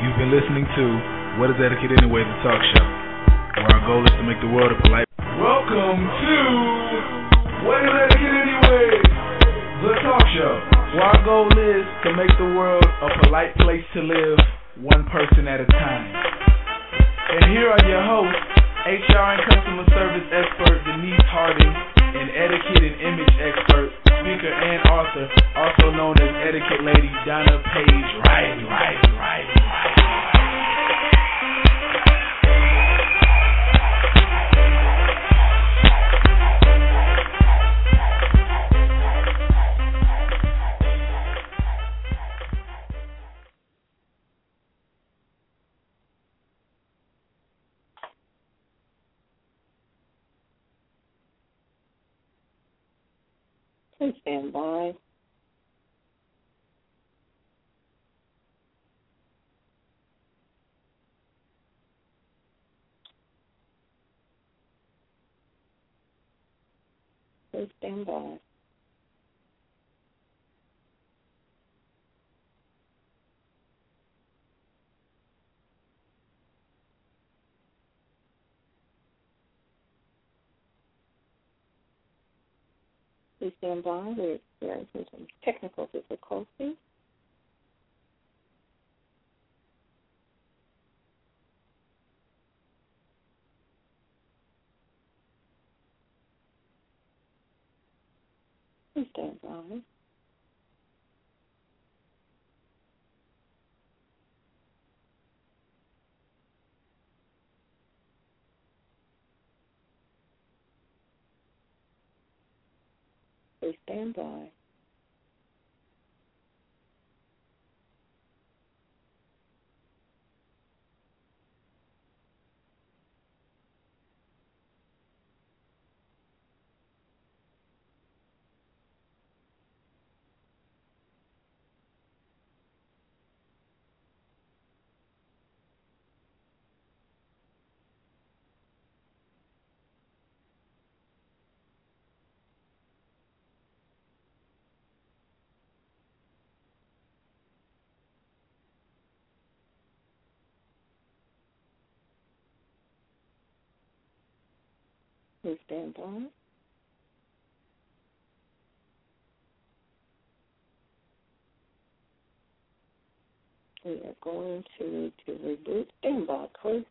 You've been listening to What is Etiquette Anyway, the talk show, where our goal is to make the world a polite. Welcome to What is Etiquette Anyway, the talk show, where our goal is to make the world a polite place to live, one person at a time. And here are your hosts, HR and customer service expert Denise Harding, and etiquette and image expert, speaker and author, also known as Etiquette Lady Donna Page Riley. Please stand by. Please stand by. Please stand by. We're experiencing some technical difficulties. Please stand by. Please stand by. Please stand by. We are going to need to reboot. Stand by, please.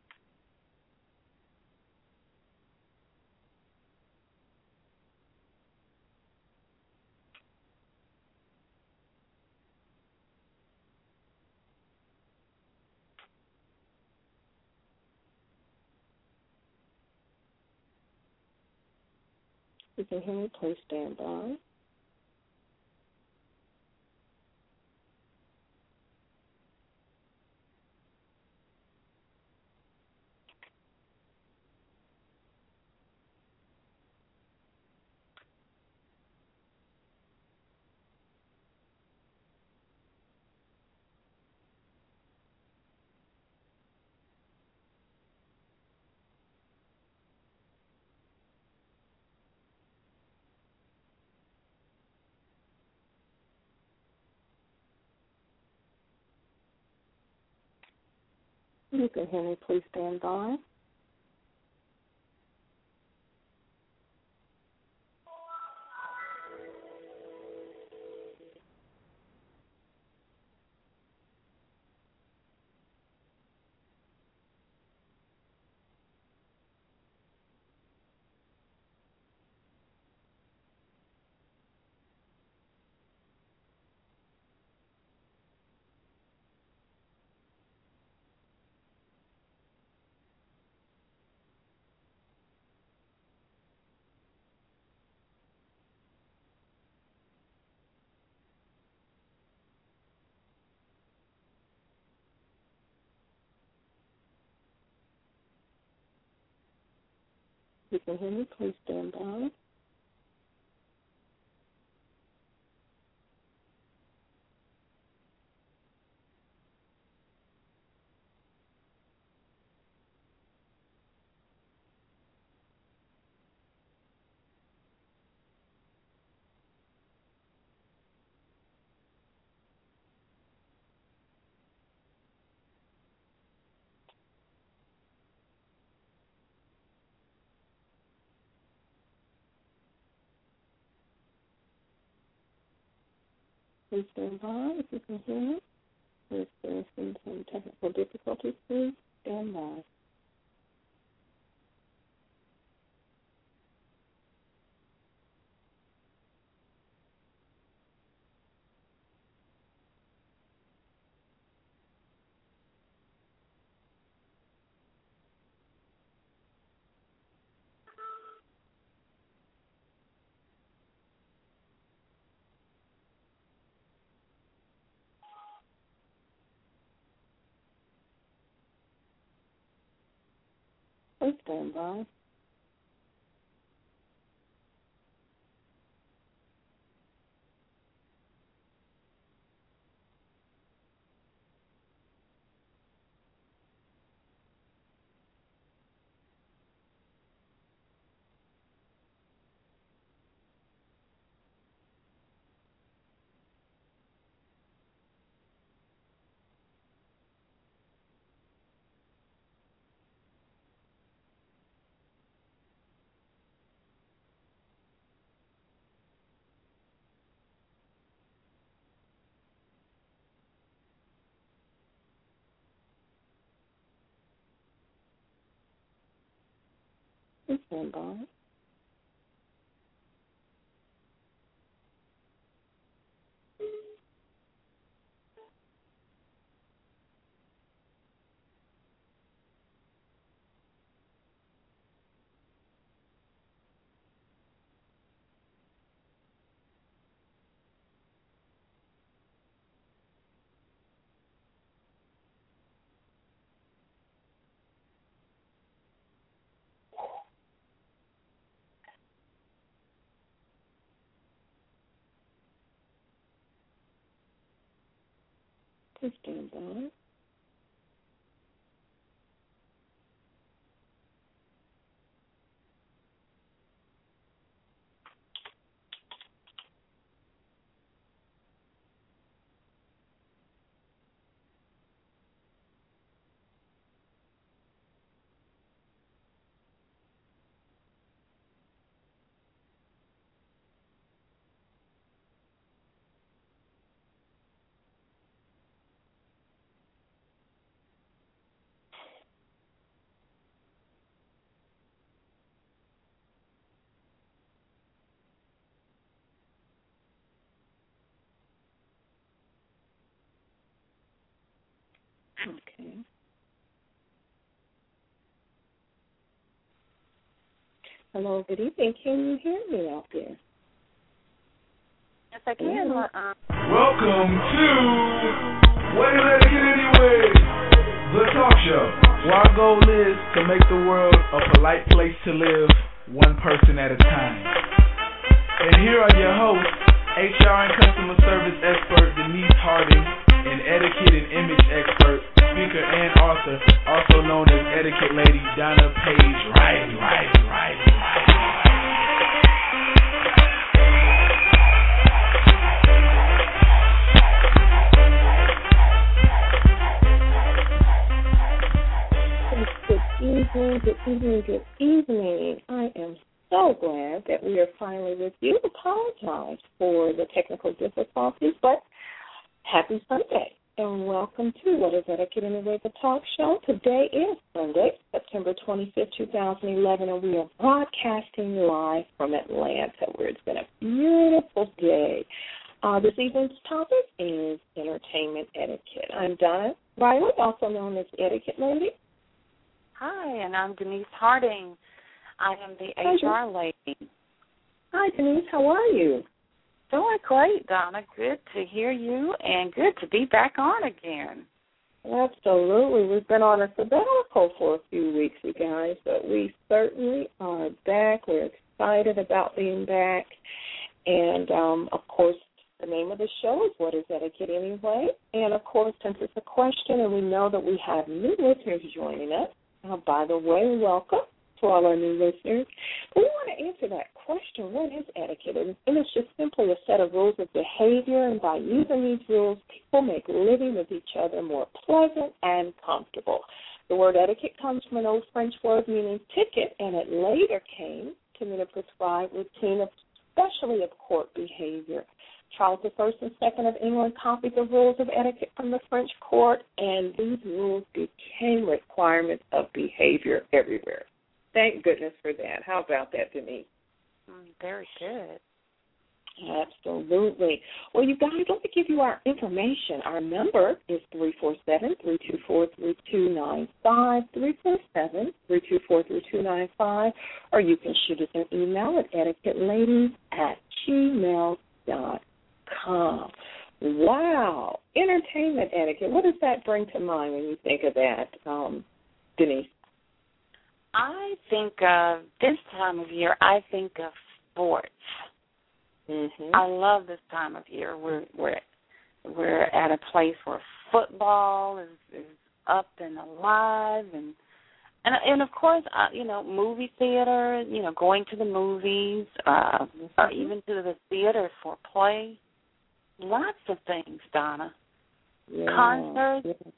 You can hear me. Please stand by. You can hear me. Please stand by. You can hear me. Please stand by. Please stand by if you can hear me. We're experiencing some technical difficulties. Please stand by. Please stand by. Please stand by. Please stand by. Okay. Hello, good evening. Can you hear me out there? Yes, I can. Welcome to Way to Let It Get Anyway, the talk show, where our goal is to make the world a polite place to live, one person at a time. And here are your hosts, HR and customer service expert Denise Harding, and etiquette and image expert, speaker and author, also known as Etiquette Lady Donna Page Riley. Good evening. I am so glad that we are finally with you. Apologize for the technical difficulties, but happy Sunday and welcome to What is Etiquette Anyway, the talk show. Today is Sunday, September 25th, 2011, and we are broadcasting live from Atlanta, where it's been a beautiful day. This evening's topic is entertainment etiquette. I'm Donna Riley, also known as Etiquette Lady. Hi, and I'm Denise Harding. I am the HR lady. Hi, Denise. How are you? Doing great, Donna. Good to hear you and good to be back on again. Absolutely. We've been on a sabbatical for a few weeks, you guys, but we certainly are back. We're excited about being back. And, of course, the name of the show is What is Etiquette Anyway? And, of course, since it's a question and we know that we have new listeners joining us, by the way, welcome to all our new listeners. We want to answer that question, what is etiquette? And it's just simply a set of rules of behavior, and by using these rules, people make living with each other more pleasant and comfortable. The word etiquette comes from an old French word meaning ticket, and it later came to mean a prescribed routine, especially of court behavior. Charles I and II of England copied the rules of etiquette from the French court, and these rules became requirements of behavior everywhere. Thank goodness for that. How about that, Denise? Very good. Absolutely. Well, you guys, let me give you our information. Our number is 347-324-3295, 347-324-3295, or you can shoot us an email at etiquetteladies@gmail.com. Wow. Entertainment etiquette. What does that bring to mind when you think of that, Denise? I think of this time of year, I think of sports. Mm-hmm. I love this time of year. We're at a place where football is up and alive, and of course, movie theater. Going to the movies, or even to the theater for play. Lots of things, Donna. Yeah. Concerts. Yeah.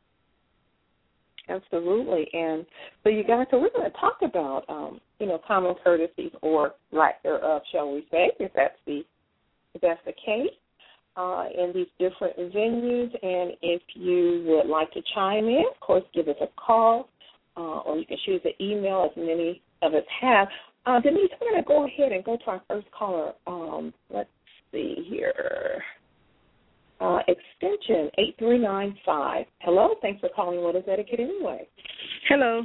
Absolutely. And so you guys, so we're going to talk about, common courtesies or lack thereof, shall we say, if that's the case, in these different venues. And if you would like to chime in, of course, give us a call, or you can shoot us an email, as many of us have. Denise, we're going to go ahead and go to our first caller. Let's see here. Extension 8395. Hello, thanks for calling What is Etiquette Anyway? Hello.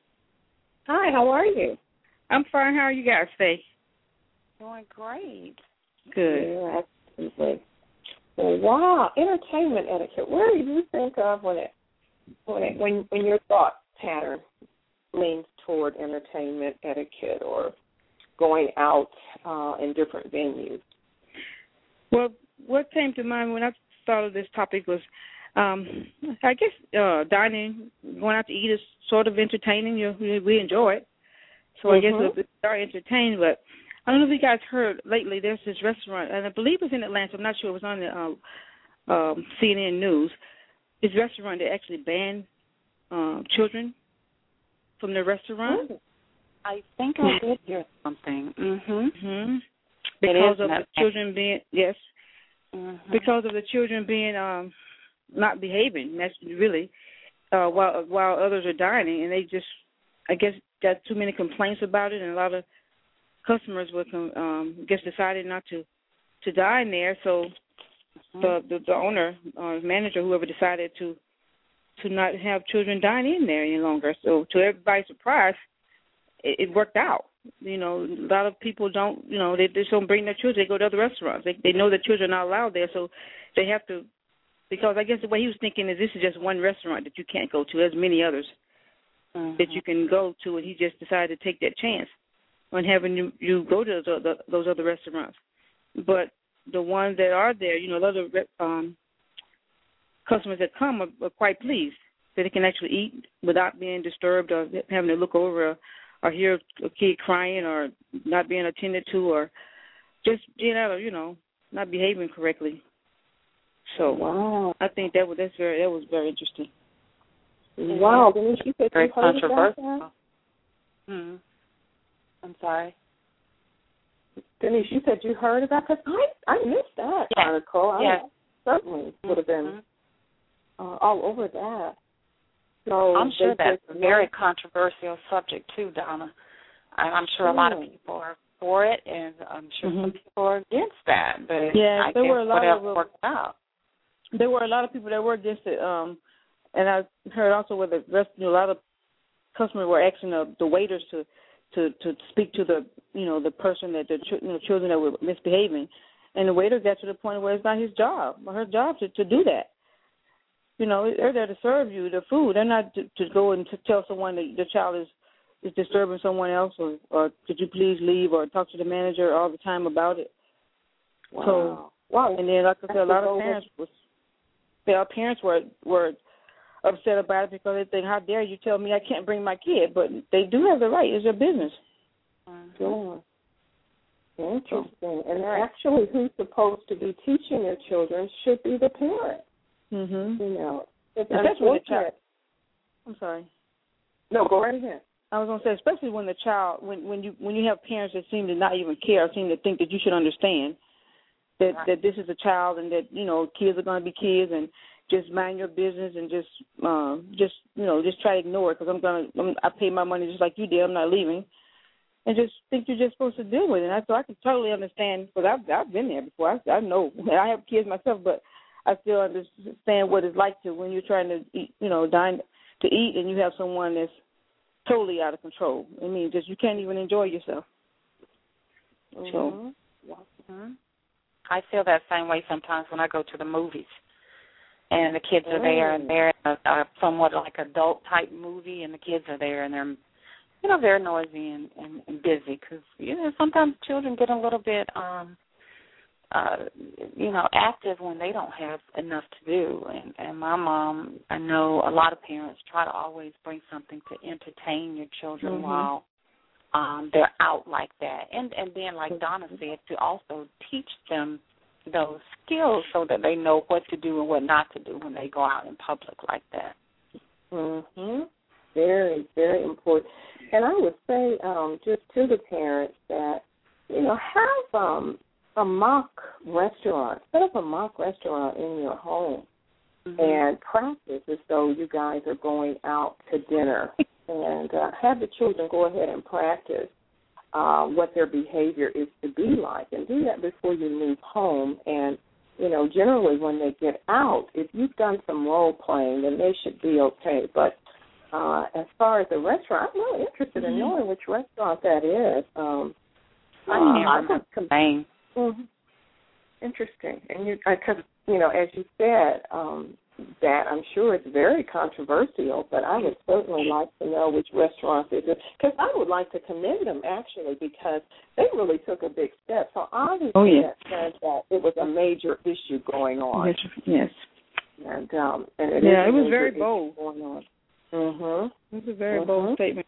Hi, how are you? I'm fine. How are you guys today? Doing great. Good. Yeah, absolutely. Well, wow, entertainment etiquette. Where do you think of when your thought pattern leans toward entertainment etiquette or going out in different venues? Well, what came to mind when I thought of this topic was, I guess, dining, going out to eat is sort of entertaining. We enjoy it. So I guess we are entertained. But I don't know if you guys heard lately, there's this restaurant, and I believe it's in Atlanta. I'm not sure. It was on the CNN News. This restaurant, they actually banned children from the restaurant. I think I did hear something. Because of the children being, yes. Because of the children being not behaving, that's really, while others are dining, and they just, I guess, got too many complaints about it, and a lot of customers were, decided not to dine there. So the owner or manager, whoever, decided to not have children dine in there any longer. So to everybody's surprise, it worked out. A lot of people don't, they just don't bring their children. They go to other restaurants. They know that children are not allowed there, so they have to, because I guess the way he was thinking is this is just one restaurant that you can't go to. There's many others that you can go to, and he just decided to take that chance on having you go to those other restaurants. But the ones that are there, the other customers that come are quite pleased that they can actually eat without being disturbed or having to look over or hear a kid crying or not being attended to or just, not behaving correctly. So wow. I think that was very interesting. Wow. Denise, you said very you heard controversial. about that? I'm sorry. Denise, you said you heard about that? I missed that article. I certainly would have been all over that. So I'm sure that's a very controversial subject too, Donna. I'm sure a lot of people are for it, and I'm sure some people are against that. But I guess whatever worked out. There were a lot of people that were against it, and I heard also where the rest, a lot of customers were asking the waiters to speak to the person that the children that were misbehaving, and the waiter got to the point where it's not his job or her job to do that. They're there to serve you the food. They're not to go and to tell someone that the child is disturbing someone else or could you please leave or talk to the manager all the time about it. Wow. And then, like I said, a lot of parents were upset about it because they think, how dare you tell me I can't bring my kid? But they do have the right. It's their business. Sure. Interesting. And actually who's supposed to be teaching their children should be the parent. It's especially the child. I'm sorry. No, go right ahead. I was going to say, especially when the child, when you have parents that seem to not even care, seem to think that you should understand, that this is a child and that, kids are going to be kids and just mind your business and just try to ignore it because I pay my money just like you did. I'm not leaving. And just think you're just supposed to deal with it. So I can totally understand because I've been there before. I know. I have kids myself, but I still understand what it's like to when you're trying to eat, dine to eat and you have someone that's totally out of control. I mean, just you can't even enjoy yourself. Mm-hmm. So. Mm-hmm. I feel that same way sometimes when I go to the movies. And the kids are there, and they're a somewhat like adult-type movie, and the kids are there, and they're, very noisy and busy because, sometimes children get a little bit, active when they don't have enough to do. And my mom, I know a lot of parents try to always bring something to entertain your children while they're out like that. And then, like Donna said, to also teach them those skills so that they know what to do and what not to do when they go out in public like that. Very, very important. And I would say just to the parents that, have a mock restaurant. Set up a mock restaurant in your home and practice as though you guys are going out to dinner and have the children go ahead and practice what their behavior is to be like, and do that before you leave home. And, generally when they get out, if you've done some role playing, then they should be okay. But as far as the restaurant, I'm really interested in knowing which restaurant that is. Interesting. And because, as you said, that I'm sure it's very controversial, but I would certainly like to know which restaurant it is, because I would like to commend them, actually, because they really took a big step. So obviously that says that it was a major issue going on. Yes. And it was very bold. Going on. It was a very bold statement.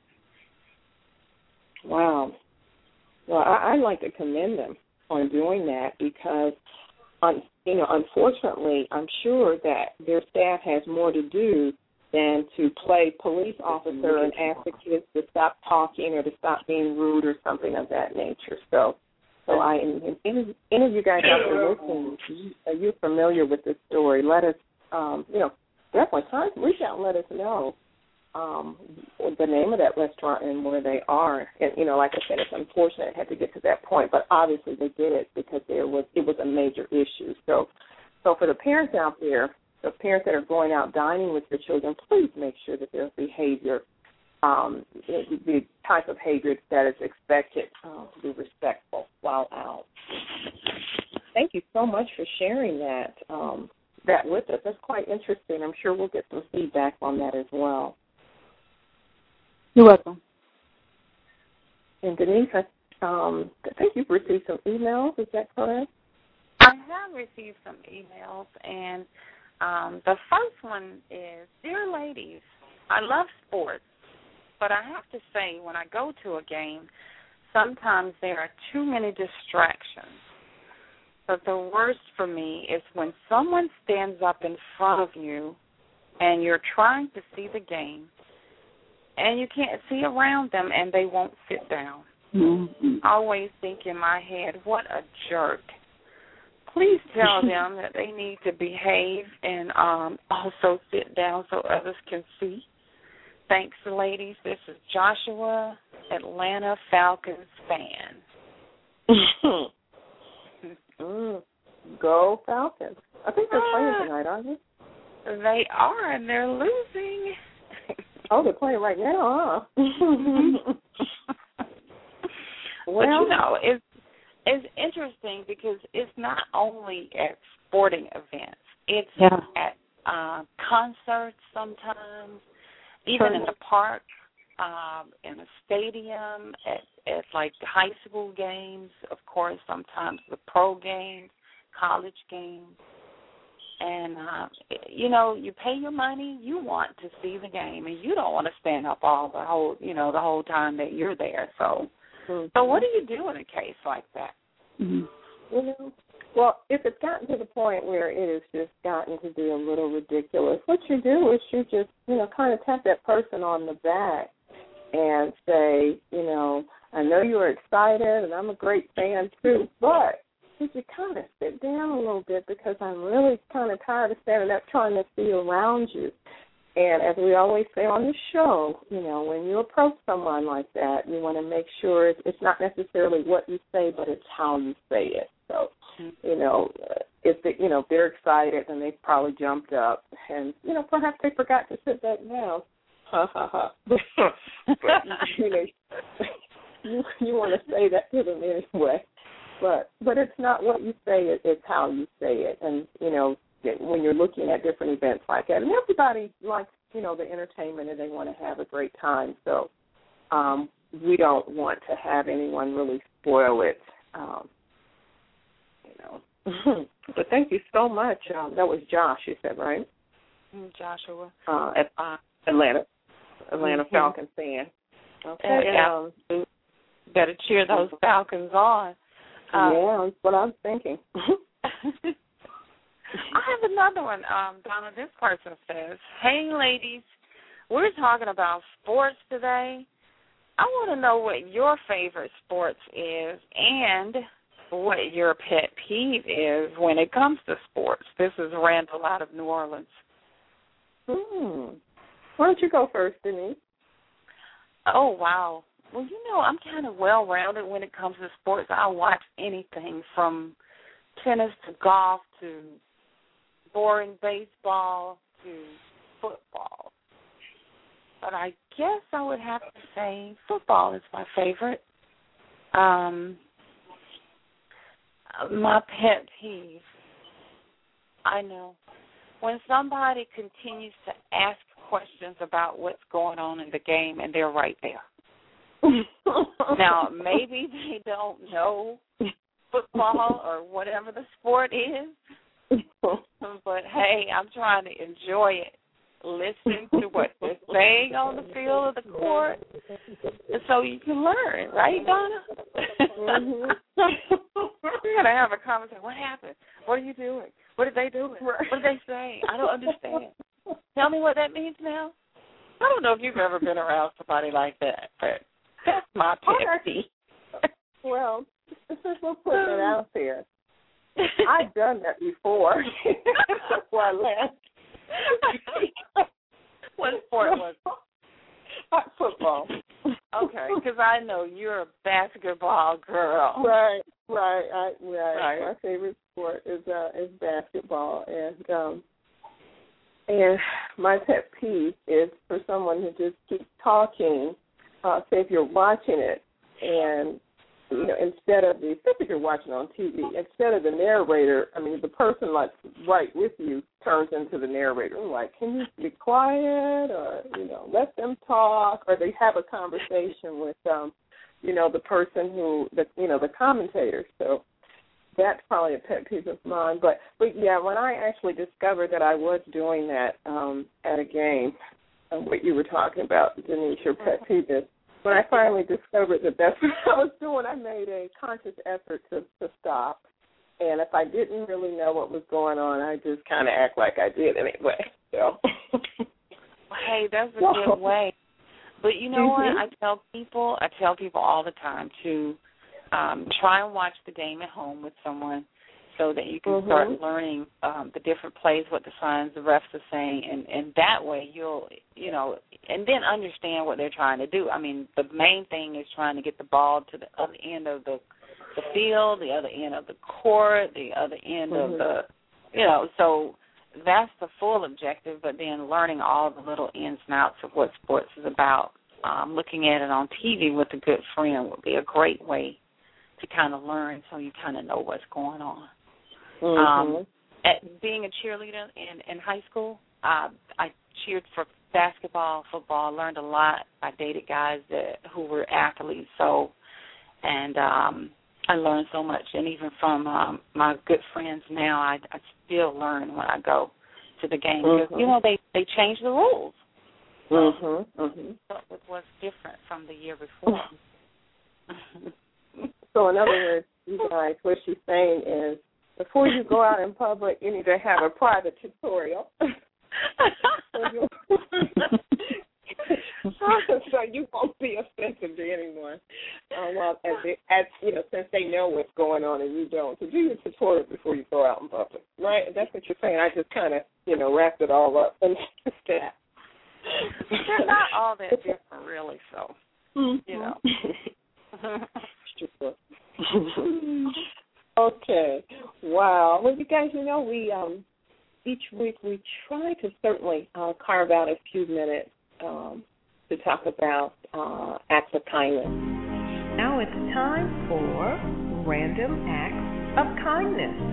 Wow. Well, I'd like to commend them on doing that because, unfortunately, I'm sure that their staff has more to do than to play police officer and ask the kids to stop talking or to stop being rude or something of that nature. So any of you guys out there listening, are you familiar with this story? Let us, definitely reach out and let us know the name of that restaurant and where they are. And, like I said, it's unfortunate it had to get to that point, but obviously they did it because it was a major issue. So for the parents out there, the parents that are going out dining with their children, please make sure that their behavior, the type of behavior that is expected, to be respectful while out. Thank you so much for sharing that with us. That's quite interesting. I'm sure we'll get some feedback on that as well. You're welcome. And Denise, I think you've received some emails. Is that correct? I have received some emails, and the first one is, Dear ladies, I love sports, but I have to say when I go to a game, sometimes there are too many distractions. But the worst for me is when someone stands up in front of you and you're trying to see the game, and you can't see around them, and they won't sit down. I always think in my head, what a jerk. Please tell them that they need to behave and also sit down so others can see. Thanks, ladies. This is Joshua, Atlanta Falcons fan. Go Falcons. I think they're playing tonight, aren't they? They are, and they're losing. Oh, they're playing right now, huh? Well, but, it's interesting because it's not only at sporting events. It's at concerts sometimes, even in the park, in a stadium, at like high school games, of course, sometimes the pro games, college games. And, you pay your money, you want to see the game, and you don't want to stand up the whole time that you're there. So what do you do in a case like that? Well, if it's gotten to the point where it has just gotten to be a little ridiculous, what you do is you just, kind of tap that person on the back and say, I know you're excited and I'm a great fan too, but could you kind of sit down a little bit because I'm really kind of tired of standing up trying to see around you. And as we always say on the show, you know, when you approach someone like that, you want to make sure it's not necessarily what you say, but it's how you say it. So, you know, if they're excited, then they've probably jumped up, and you know, perhaps they forgot to sit back down. Ha ha ha. But you know, you want to say that to them anyway. But it's not what you say; it's how you say it. And you know, when you're looking at different events like that, and everybody likes, you know, the entertainment and they want to have a great time. So we don't want to have anyone really spoil it. You know. But thank you so much. That was Josh, you said, right? Joshua. Atlanta Falcons fan. Okay. Better cheer those Falcons on. Yeah, that's what I'm thinking. I have another one, Donna. This person says, "Hey, ladies, we're talking about sports today. I want to know what your favorite sports is and what your pet peeve is when it comes to sports." This is Randall out of New Orleans. Why don't you go first, Denise? Oh, wow. Well, you know, I'm kind of well-rounded when it comes to sports. I watch anything from tennis to golf to boring baseball to football. But I guess I would have to say football is my favorite. My pet peeve, I know, when somebody continues to ask questions about what's going on in the game and they're right there. Now, maybe they don't know football or whatever the sport is, but hey, I'm trying to enjoy it, listen to what they're saying on the field of the court, and so you can learn, right, Donna? We're going to have a conversation. What happened? What are you doing? What did they do? What did they say? I don't understand. Tell me what that means now. I don't know if you've ever been around somebody like that, but that's my pet peeve. Well, since we're putting it out there, I've done that before. That's why I laughed. What sport was it? Football. Okay, because I know you're a basketball girl. Right. My favorite sport is basketball, and my pet peeve is for someone who just keeps talking. Say if you're watching it, and you know, especially if you're watching on TV, instead of the narrator, I mean, the person like right with you turns into the narrator. Like, can you be quiet, or you know, let them talk, or they have a conversation with you know, the person the commentator. So that's probably a pet peeve of mine. But yeah, when I actually discovered that I was doing that at a game, what you were talking about, Denise, your pet peeve is, when I finally discovered that that's what I was doing, I made a conscious effort to stop. And if I didn't really know what was going on, I just kind of act like I did anyway. So. Hey, that's a good way. But you know what? I tell people all the time to try and watch the game at home with someone so that you can start learning the different plays, what the signs, the refs are saying, and that way you'll, you know, and then understand what they're trying to do. I mean, the main thing is trying to get the ball to the other end of the field, the other end of the court, the other end of the, you know, so that's the full objective, but then learning all the little ins and outs of what sports is about. Looking at it on TV with a good friend would be a great way to kind of learn so you kind of know what's going on. At being a cheerleader in high school, I cheered for basketball, football, learned a lot. I dated guys who were athletes, and I learned so much. And even from my good friends now, I still learn when I go to the game because, you know, they change the rules. So it was different from the year before. So in other words, you guys, what she's saying is, before you go out in public, you need to have a private tutorial. So you won't be offensive to anyone. Well, as you know, since they know what's going on and you don't. So do your all that different, really. So, you know. Sure. Okay. Wow. Well, you guys, you know, we each week we try to certainly carve out a few minutes to talk about acts of kindness. Now it's time for Random Acts of Kindness.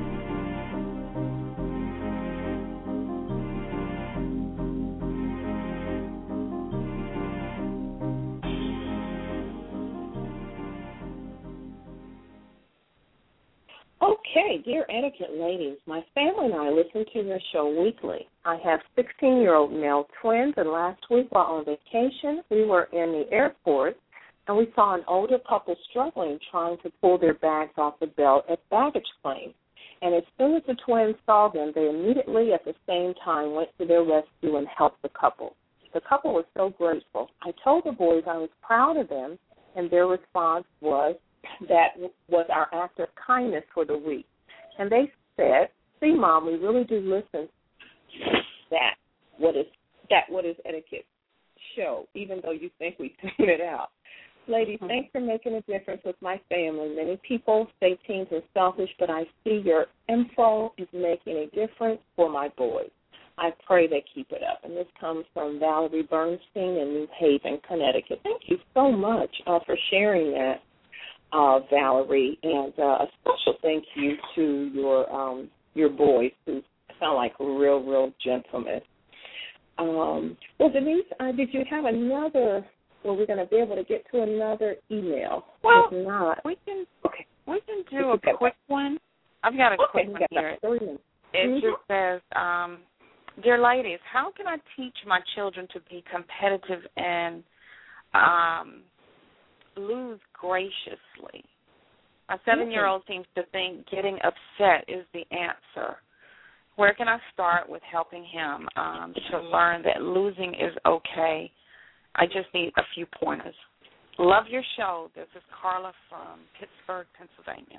Okay, dear Etiquette ladies, my family and I listen to your show weekly. I have 16-year-old male twins, and last week while on vacation, we were in the airport, and we saw an older couple struggling trying to pull their bags off the belt at baggage claim. And as soon as the twins saw them, they immediately at the same time went to their rescue and helped the couple. The couple was so grateful. I told the boys I was proud of them, and their response was, that was our act of kindness for the week. And they said, see, Mom, we really do listen what is etiquette show, even though you think we tune it out. Ladies, thanks for making a difference with my family. Many people say teens are selfish, but I see your info is making a difference for my boys. I pray they keep it up. And this comes from Valerie Bernstein in New Haven, Connecticut. Thank you so much for sharing that. Valerie, and a special thank you to your boys who sound like real gentlemen. Well, Denise, did you have another? Well, we're going to be able to get to another email. Well, if not, we can do a quick one. I've got a quick one here. It just says, dear ladies, how can I teach my children to be competitive and lose graciously? A 7-year-old seems to think getting upset is the answer. Where can I start with helping him to learn that losing is okay? I just need a few pointers. Love your show. This is Carla from Pittsburgh, Pennsylvania.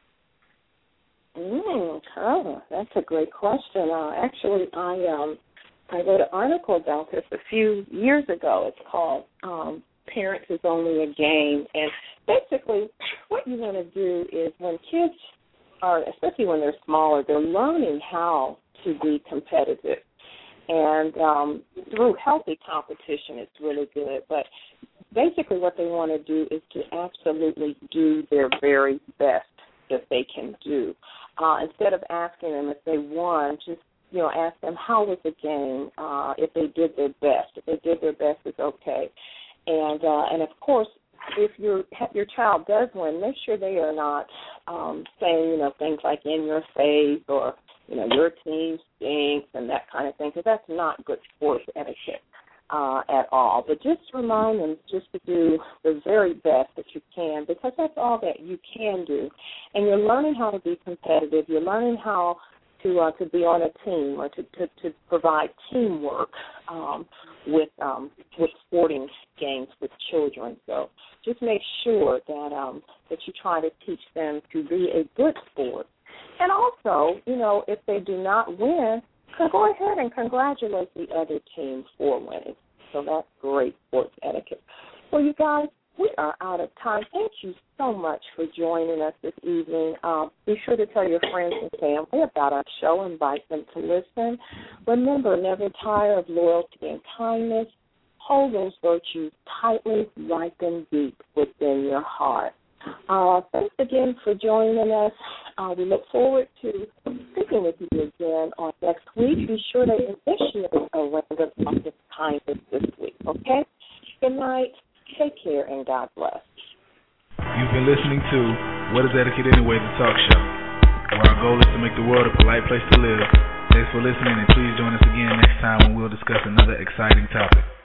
Carla, that's a great question. Actually, I wrote an article about this a few years ago. It's called Parents is Only a Game. And basically what you want to do is when kids are, especially when they're smaller, they're learning how to be competitive. And through healthy competition, it's really good. But basically what they want to do is to absolutely do their very best that they can do. Instead of asking them if they won, just ask them how was the game, if they did their best. If they did their best, it's okay. And of course, if your child does win, make sure they are not saying things like in your face or your team stinks and that kind of thing, because that's not good sports etiquette at all. But just remind them just to do the very best that you can, because that's all that you can do. And you're learning how to be competitive. You're learning how to be on a team or to provide teamwork with sporting games with children. So just make sure that you try to teach them to be a good sport. And also, if they do not win, go ahead and congratulate the other team for winning. So that's great sports etiquette. Well, you guys, we are out of time. Thank you so much for joining us this evening. Be sure to tell your friends and family about our show. Invite them to listen. Remember, never tire of loyalty and kindness. Hold those virtues tightly, write them deep within your heart. Thanks again for joining us. We look forward to speaking with you again on next week. Be sure to initiate a random act of kindness this week, okay? Good night. Take care, and God bless. You've been listening to What is Etiquette Anyway, the talk show, where our goal is to make the world a polite place to live. Thanks for listening, and please join us again next time when we'll discuss another exciting topic.